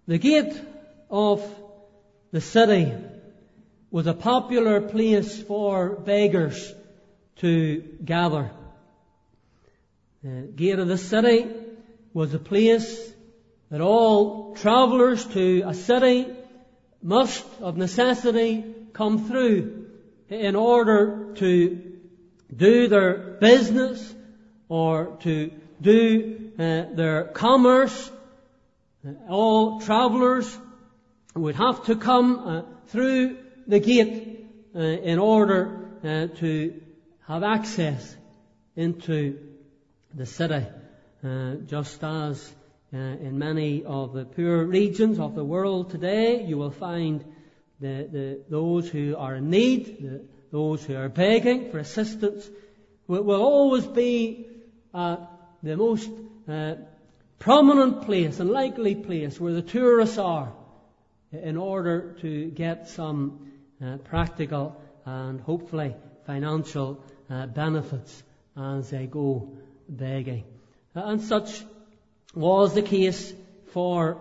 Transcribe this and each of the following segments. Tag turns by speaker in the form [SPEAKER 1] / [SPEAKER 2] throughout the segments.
[SPEAKER 1] The gate of the city was a popular place for beggars to gather. The gate of the city was a place that all travellers to a city must of necessity come through in order to do their business or to do their commerce. All travellers would have to come through the gate in order to have access into the city, just as in many of the poor regions of the world today, you will find those who are in need, those who are begging for assistance, will always be the most prominent place and likely place where the tourists are in order to get some practical and hopefully financial benefits as they go begging. And such was the case for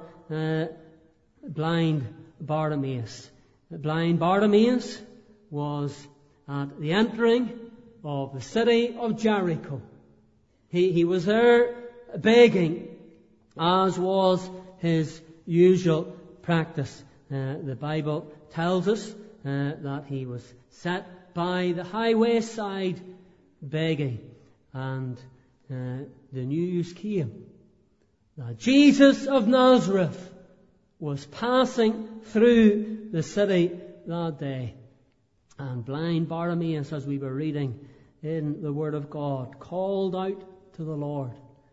[SPEAKER 1] blind Bartimaeus. Blind Bartimaeus was at the entering of the city of Jericho. He was there begging, as was his usual practice. The Bible tells us that he was set by the highway side begging, and the news came that Jesus of Nazareth was passing through the city that day. And blind Bartimaeus, as we were reading in the Word of God, called out to the Lord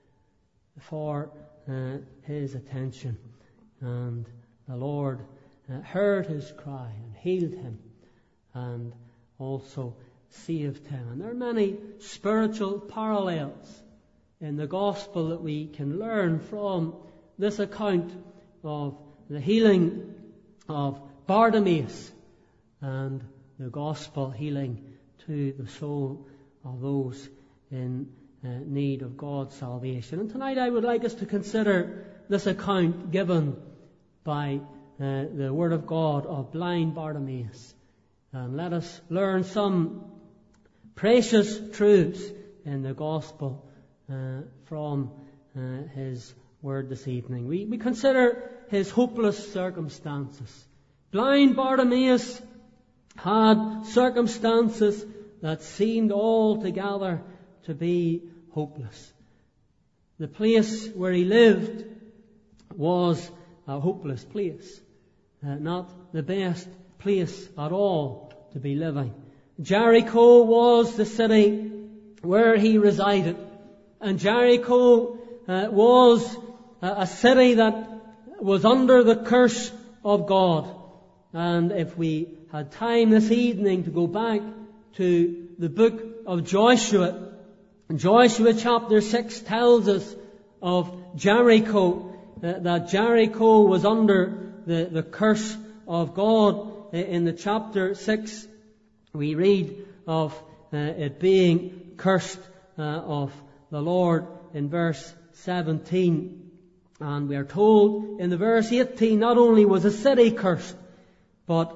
[SPEAKER 1] for his attention. And the Lord heard his cry and healed him and also saved him. And there are many spiritual parallels in the Gospel that we can learn from this account of the healing of Bartimaeus and the Gospel healing to the soul of those in need of God's salvation. And tonight I would like us to consider this account given by the Word of God of blind Bartimaeus. And let us learn some precious truths in the Gospel from his Word this evening. We consider his hopeless circumstances. Blind Bartimaeus had circumstances that seemed altogether to be hopeless. The place where he lived was a hopeless place, not the best place at all to be living. Jericho was the city where he resided, and Jericho was a city that was under the curse of God. And if we had time this evening to go back to the book of Joshua, Joshua chapter 6 tells us of Jericho, that Jericho was under the curse of God. In the chapter 6 we read of it being cursed of the Lord in verse 17. And we are told in the verse 18, not only was the city cursed, but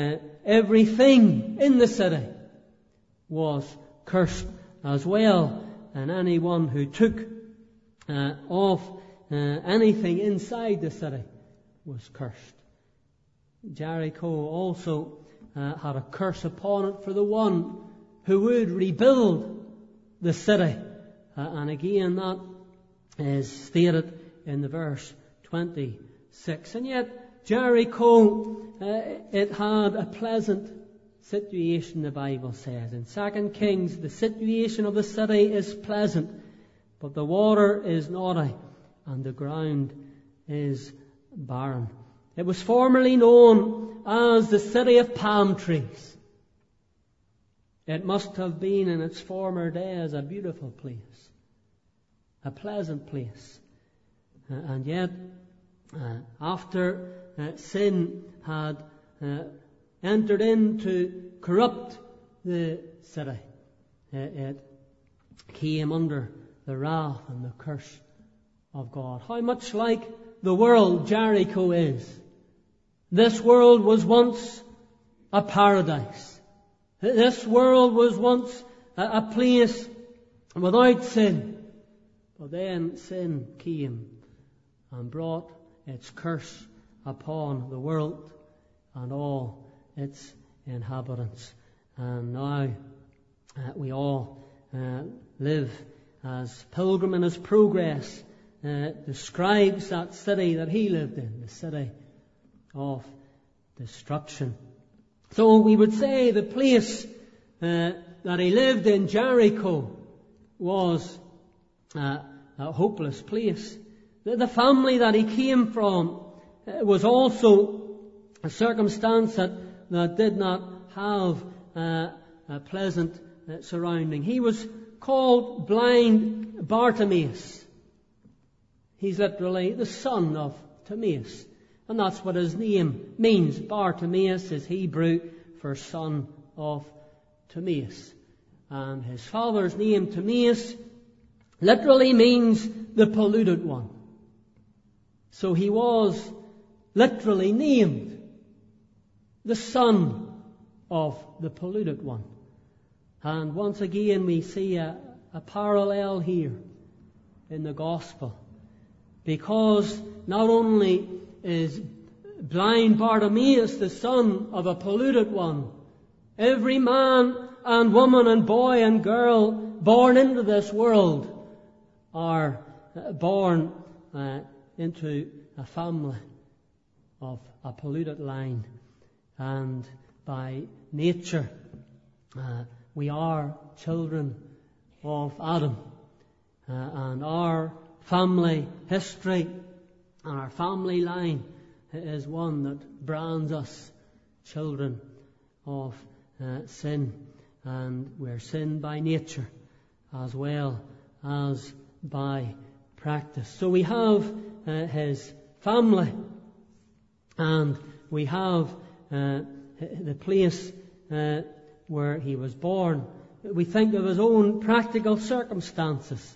[SPEAKER 1] everything in the city was cursed as well. And anyone who took of anything inside the city was cursed. Jericho also had a curse upon it for the one who would rebuild the city. And again, that is stated in the verse 26. And yet, Jericho, it had a pleasant situation, the Bible says. In 2 Kings, the situation of the city is pleasant, but the water is naughty, and the ground is barren. It was formerly known as the city of palm trees. It must have been in its former days a beautiful place, a pleasant place. And yet, after sin had entered in to corrupt the city, it came under the wrath and the curse of God. How much like the world Jericho is. This world was once a paradise. This world was once a place without sin. But then sin came and brought its curse upon the world and all its inhabitants. And now we all live as Pilgrim in his Progress describes that city that he lived in, the city of destruction. So we would say the place that he lived in, Jericho, was a hopeless place. The family that he came from was also a circumstance that did not have a pleasant surrounding. He was called blind Bartimaeus. He's literally the son of Timaeus. And that's what his name means. Bartimaeus is Hebrew for son of Timaeus. And his father's name, Timaeus, literally means the polluted one. So he was literally named the son of the polluted one. And once again we see a parallel here in the gospel. Because not only is blind Bartimaeus the son of a polluted one, every man and woman and boy and girl born into this world are born into a family of a polluted line. And by nature, we are children of Adam. And our family history and our family line is one that brands us children of sin. And we're sin by nature as well as by practice. So we have his family, and we have the place where he was born. We think of his own practical circumstances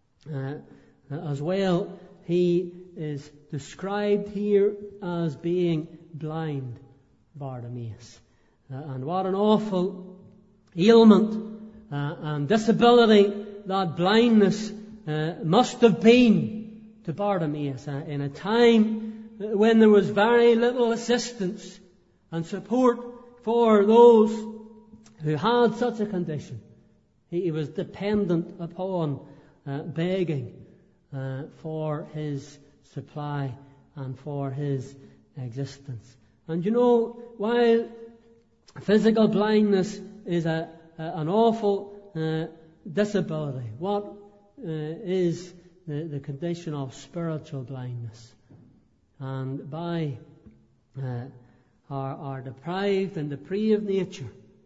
[SPEAKER 1] as well. He is described here as being blind Bartimaeus. And what an awful ailment and disability that blindness must have been to Bartimaeus in a time when there was very little assistance and support for those who had such a condition. He was dependent upon begging for his supply and for his existence. And you know, while physical blindness is an awful disability, what is the condition of spiritual blindness? And by our deprived and depraved nature,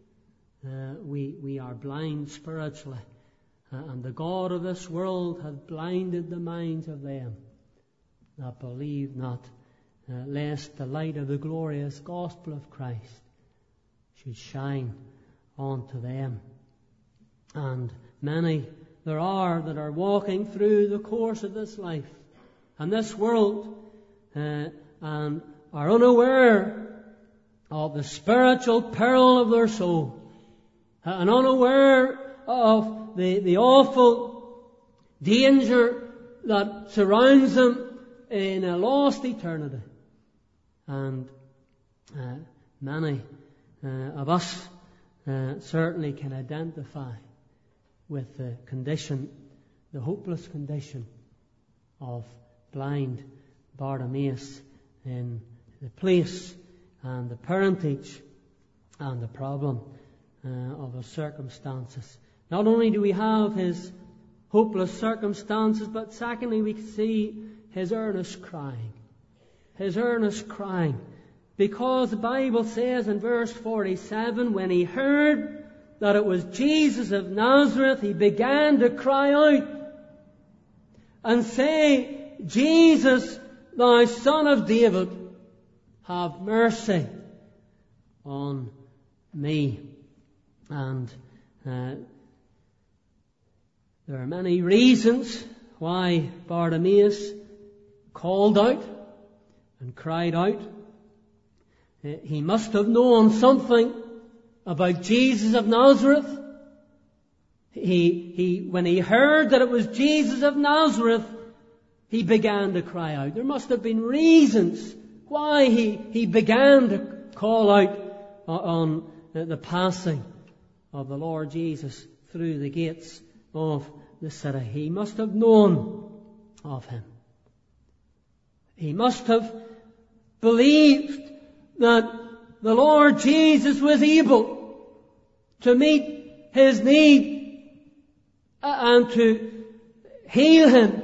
[SPEAKER 1] we are blind spiritually. And the God of this world hath blinded the minds of them that believe not, lest the light of the glorious gospel of Christ should shine onto them. And many there are that are walking through the course of this life and this world and are unaware of the spiritual peril of their soul and unaware of the awful danger that surrounds them in a lost eternity. And many of us certainly can identify with the condition, the hopeless condition of blind Bartimaeus in the place and the parentage and the problem of his circumstances. Not only do we have his hopeless circumstances, but secondly we see his earnest crying. His earnest crying. Because the Bible says in verse 47, when he heard that it was Jesus of Nazareth, he began to cry out and say, Jesus, thou Son of David, have mercy on me. And there are many reasons why Bartimaeus called out and cried out. He must have known something about Jesus of Nazareth. When he heard that it was Jesus of Nazareth, he began to cry out. There must have been reasons why he began to call out on the passing of the Lord Jesus through the gates of the city. He must have known of him. He must have believed that the Lord Jesus was able to meet his need and to heal him.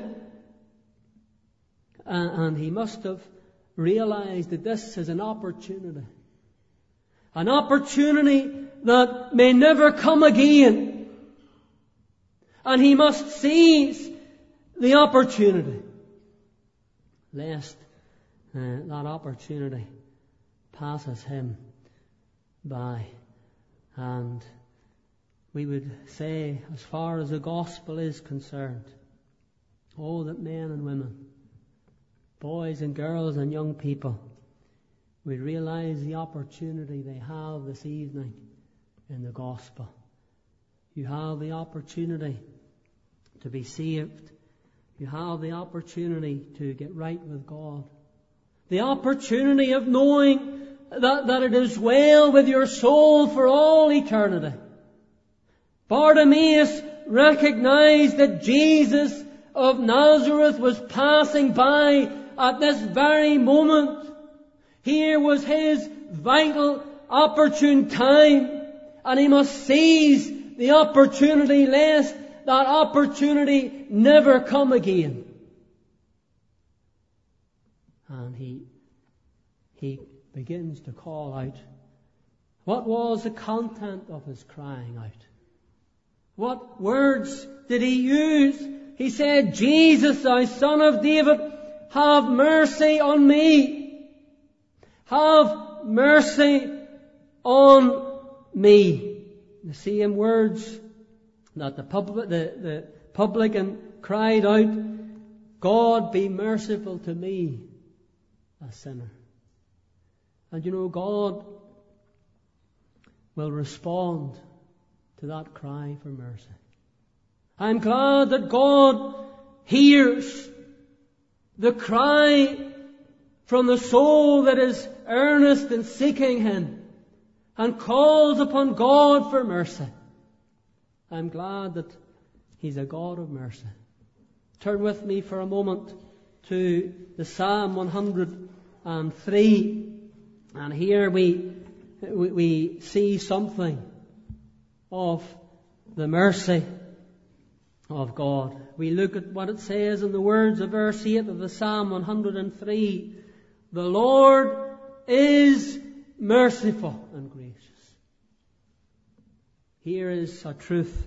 [SPEAKER 1] And he must have realized that this is an opportunity that may never come again. And he must seize the opportunity, lest that opportunity passes him by. And we would say, as far as the gospel is concerned, oh, that men and women, boys and girls and young people would realize the opportunity they have this evening in the gospel. You have the opportunity to be saved. You have the opportunity to get right with God. The opportunity of knowing that it is well with your soul for all eternity. Bartimaeus recognized that Jesus of Nazareth was passing by at this very moment. Here was his vital, opportune time, and he must seize the opportunity lest that opportunity never come again. And he begins to call out. What was the content of his crying out? What words did he use? He said, Jesus, thou Son of David, have mercy on me. Have mercy on me. The same words that the publican cried out, God be merciful to me, a sinner. And you know, God will respond to that cry for mercy. I'm glad that God hears the cry from the soul that is earnest in seeking Him and calls upon God for mercy. I'm glad that He's a God of mercy. Turn with me for a moment to the Psalm 103. And here we see something of the mercy of God. We look at what it says in the words of verse 8 of the Psalm 103. The Lord is merciful and gracious. Here is a truth.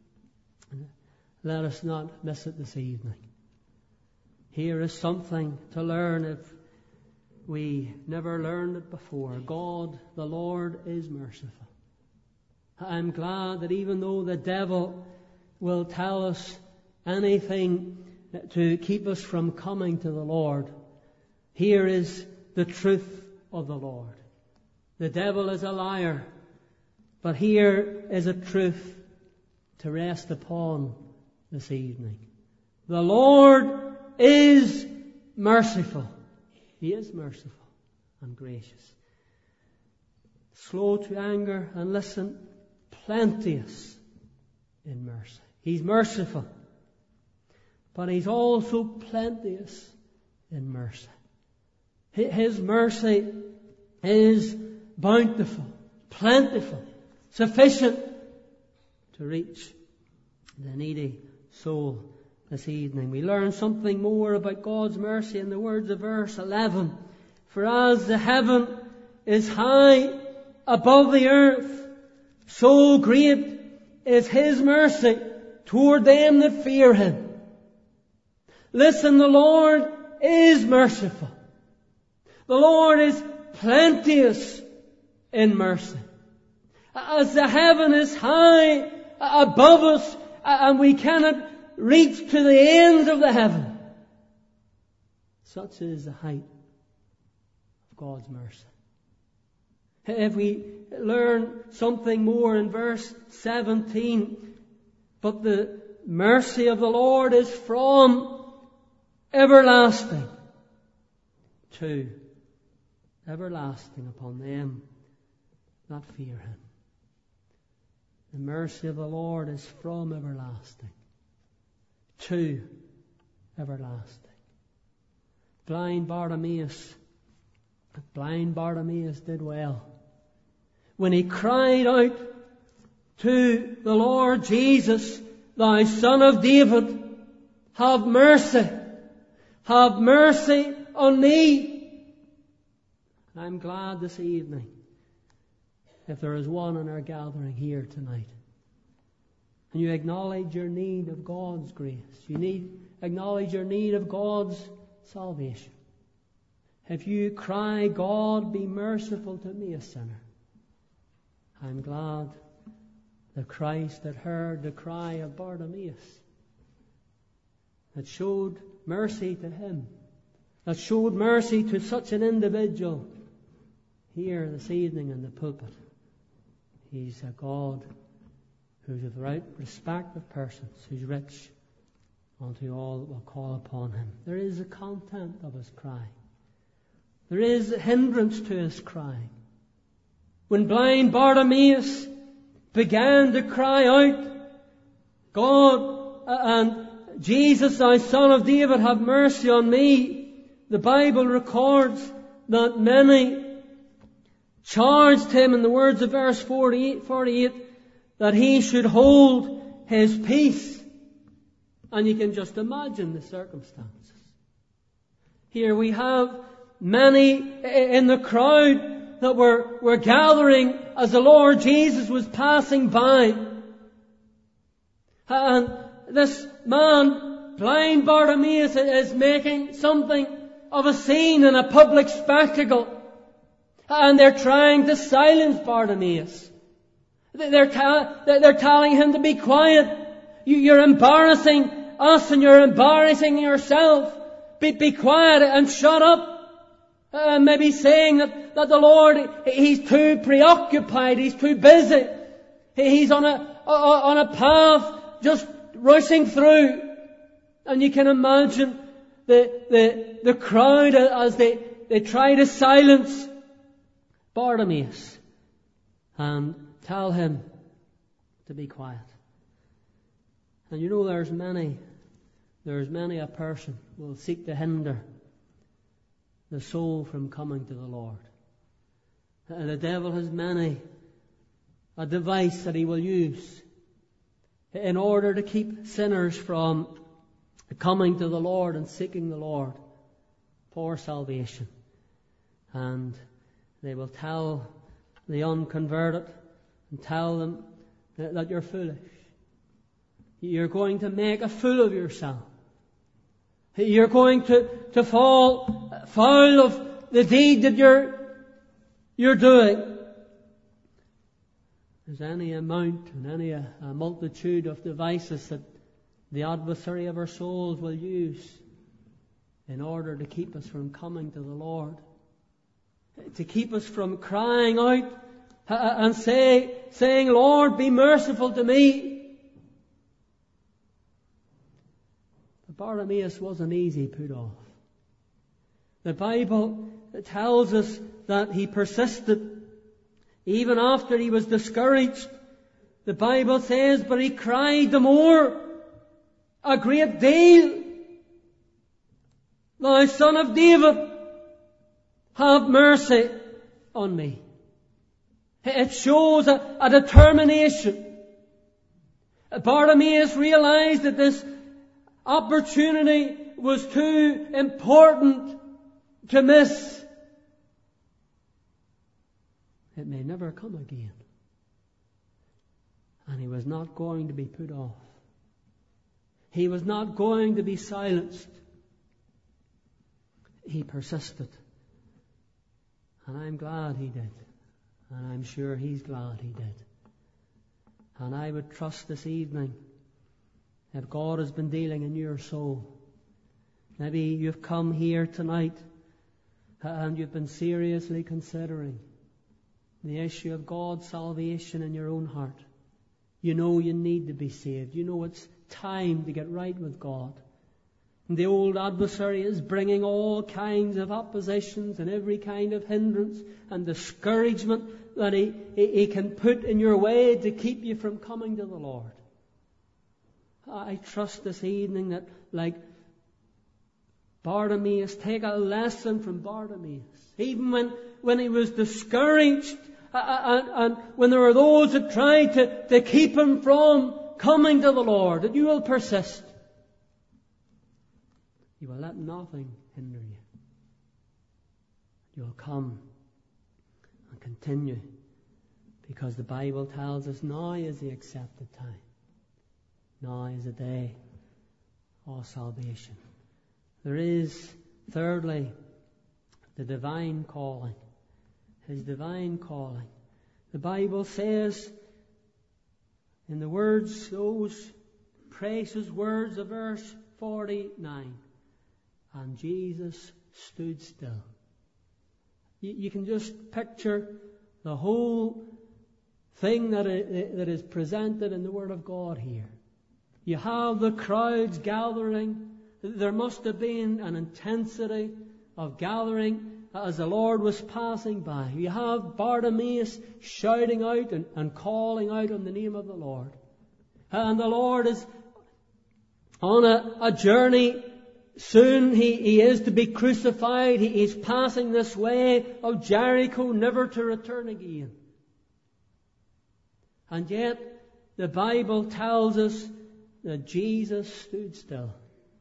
[SPEAKER 1] Let us not miss it this evening. Here is something to learn if we never learned it before. God, the Lord, is merciful. I'm glad that even though the devil will tell us anything to keep us from coming to the Lord, here is the truth of the Lord. The devil is a liar, but here is a truth to rest upon this evening. The Lord is merciful. He is merciful and gracious. Slow to anger and listen, plenteous in mercy. He's merciful, but He's also plenteous in mercy. His mercy is bountiful, plentiful, sufficient to reach the needy soul this evening. We learn something more about God's mercy in the words of verse 11. For as the heaven is high above the earth, so great is His mercy toward them that fear Him. Listen, the Lord is merciful. The Lord is plenteous in mercy. As the heaven is high above us, and we cannot reach to the ends of the heaven, Such is the height of God's mercy. If we learn something more in verse 17, but the mercy of the Lord is from everlasting to everlasting upon them that fear Him. The mercy of the Lord is from everlasting to everlasting. Blind Bartimaeus did well when he cried out to the Lord Jesus, "Thou Son of David, have mercy on me." I'm glad this evening, if there is one in our gathering here tonight, and you acknowledge your need of God's grace, acknowledge your need of God's salvation. If you cry, "God, be merciful to me, a sinner," I'm glad that Christ had heard the cry of Bartimaeus, that showed mercy to him, that showed mercy to such an individual here this evening in the pulpit. He's a God who's without respect of persons, who's rich unto all that will call upon Him. There is a content of His cry. There is a hindrance to His crying. When blind Bartimaeus began to cry out, "God and Jesus, Thou Son of David, have mercy on me," the Bible records that many charged him, in the words of verse 48, that he should hold his peace. And you can just imagine the circumstances. Here we have many in the crowd that were gathering as the Lord Jesus was passing by. And this man, blind Bartimaeus, is making something of a scene and a public spectacle. And they're trying to silence Bartimaeus. They're telling him to be quiet. You're embarrassing us and you're embarrassing yourself. Be quiet and shut up. Maybe saying that the Lord, He's too preoccupied, He's too busy. He's on a path just rushing through. And you can imagine the crowd as they try to silence Bartimaeus and tell him to be quiet. And you know there's many a person who will seek to hinder the soul from coming to the Lord. And the devil has a device that he will use in order to keep sinners from coming to the Lord and seeking the Lord for salvation. And they will tell the unconverted and tell them that you're foolish. You're going to make a fool of yourself. You're going to fall foul of the deed that you're doing. There's any amount and any a multitude of devices that the adversary of our souls will use in order to keep us from coming to the Lord. To keep us from crying out and saying, "Lord, be merciful to me." But Bartimaeus wasn't easy put off. The Bible tells us that he persisted even after he was discouraged. The Bible says, "But he cried the more, a great deal, Thou Son of David, have mercy on me." It shows a determination. Bartimaeus realized that this opportunity was too important to miss. It may never come again. And he was not going to be put off. He was not going to be silenced. He persisted. And I'm glad he did. And I'm sure he's glad he did. And I would trust this evening, if God has been dealing in your soul, Maybe you've come here tonight and you've been seriously considering the issue of God's salvation in your own heart. You know you need to be saved. You know it's time to get right with God. And the old adversary is bringing all kinds of oppositions and every kind of hindrance and discouragement that he can put in your way to keep you from coming to the Lord. I trust this evening that, like Bartimaeus, take a lesson from Bartimaeus. Even when he was discouraged and when there were those that tried to keep him from coming to the Lord, that you will persist. You will let nothing hinder you. You will come and continue, because the Bible tells us now is the accepted time. Now is the day of salvation. There is, thirdly, the divine calling. His divine calling. The Bible says, in the words, those precious words of verse 49, and Jesus stood still. You can just picture the whole thing that is presented in the Word of God here. You have the crowds gathering. There must have been an intensity of gathering as the Lord was passing by. You have Bartimaeus shouting out and calling out on the name of the Lord. And the Lord is on a journey. Soon he is to be crucified. He is passing this way of Jericho, never to return again. And yet the Bible tells us that Jesus stood still.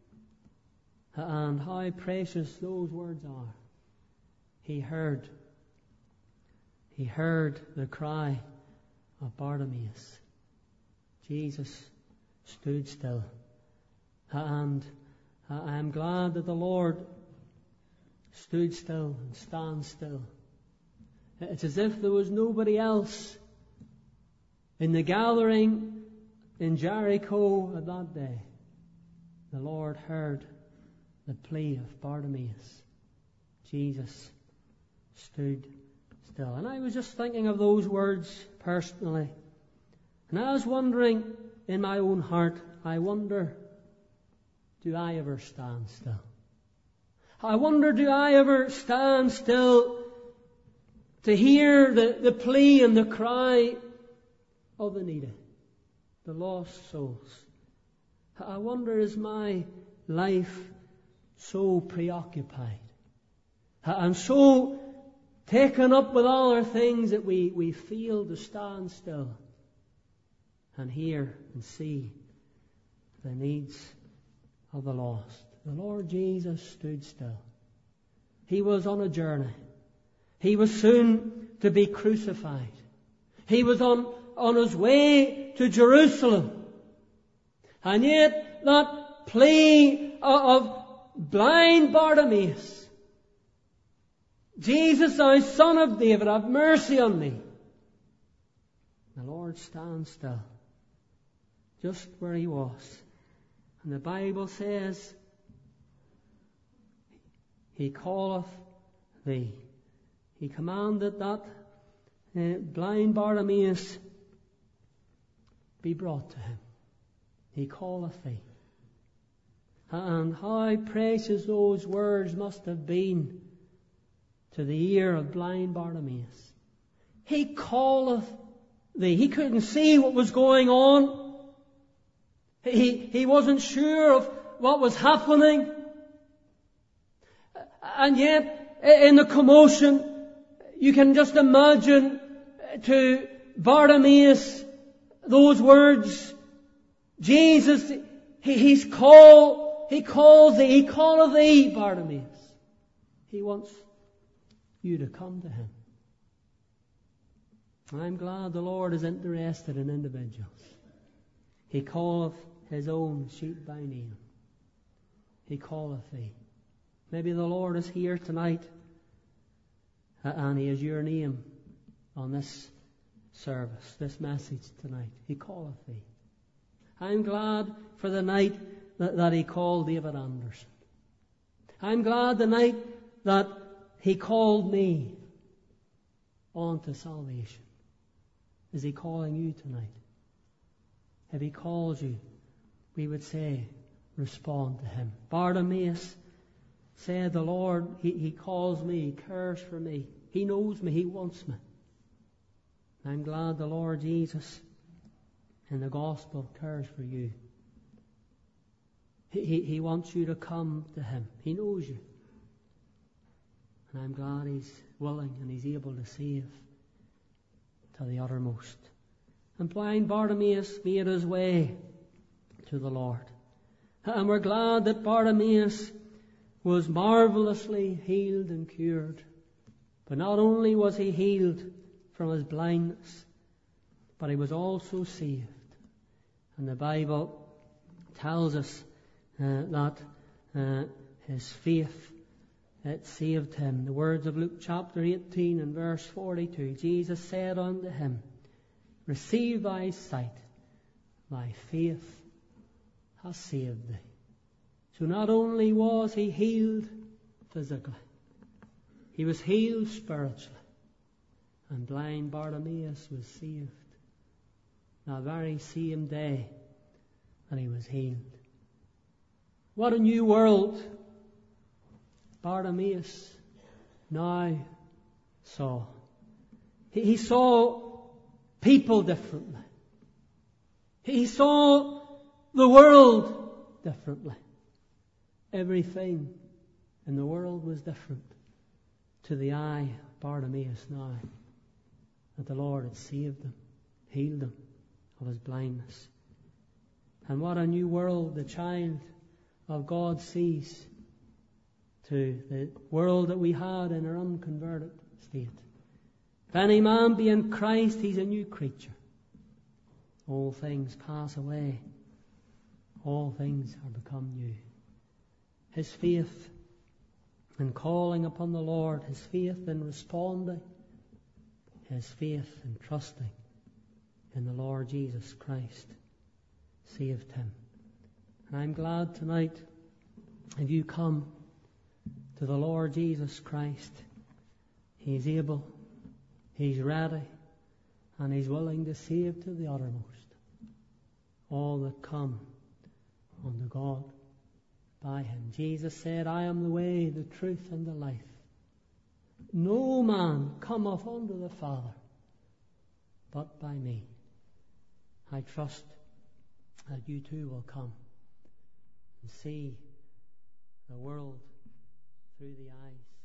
[SPEAKER 1] And how precious those words are. He heard the cry of Bartimaeus. Jesus stood still. And I am glad that the Lord stood still and stands still. It's as if there was nobody else in the gathering in Jericho at that day. The Lord heard the plea of Bartimaeus. Jesus stood still. And I was just thinking of those words personally. And I was wondering in my own heart, I wonder, do I ever stand still? I wonder, do I ever stand still to hear the plea and the cry of the needy, the lost souls? I wonder, is my life so preoccupied and so taken up with other things that we fail to stand still and hear and see the needs of the lost? The Lord Jesus stood still. He was on a journey. He was soon to be crucified. He was on his way to Jerusalem. And yet that plea of blind Bartimaeus, Jesus, thou Son of David, have mercy on me. The Lord stands still, just where he was. And the Bible says, he calleth thee. He commanded that blind Bartimaeus be brought to him. He calleth thee. And how precious those words must have been to the ear of blind Bartimaeus. He calleth thee. He couldn't see what was going on. He wasn't sure of what was happening. And yet, in the commotion, you can just imagine to Bartimaeus those words. Jesus, he calls thee, he calleth thee, Bartimaeus. He wants you to come to him. I'm glad the Lord is interested in individuals. He calleth his own sheep by name. He calleth thee. Maybe the Lord is here tonight and he is your name on this service, this message tonight. He calleth thee. I'm glad for the night that he called David Anderson. I'm glad tonight that He called me onto salvation. Is He calling you tonight? If He calls you, we would say, respond to Him. Bartimaeus said, the Lord, He calls me, He cares for me, He knows me, He wants me. I'm glad the Lord Jesus in the gospel cares for you. He wants you to come to Him. He knows you. And I'm glad He's willing and He's able to save to the uttermost. And blind Bartimaeus made his way to the Lord. And we're glad that Bartimaeus was marvelously healed and cured. But not only was he healed from his blindness, but he was also saved. And the Bible tells us that his faith, it saved him. The words of Luke chapter 18 and verse 42. Jesus said unto him, receive thy sight, thy faith has saved thee. So not only was he healed physically, he was healed spiritually. And blind Bartimaeus was saved that very same day that he was healed. What a new world Bartimaeus now saw. He saw people differently. He saw the world differently. Everything in the world was different to the eye of Bartimaeus now, that the Lord had saved him, healed him of his blindness. And what a new world the child of God sees to the world that we had in our unconverted state. If any man be in Christ, he's a new creature. All things pass away. All things are become new. His faith in calling upon the Lord, his faith in responding, his faith in trusting in the Lord Jesus Christ saved him. And I'm glad tonight, if you come to the Lord Jesus Christ, He's able, He's ready, and He's willing to save to the uttermost all that come unto God by Him. Jesus said, I am the way, the truth, and the life. No man cometh unto the Father but by me. I trust that you too will come and see the world through the eyes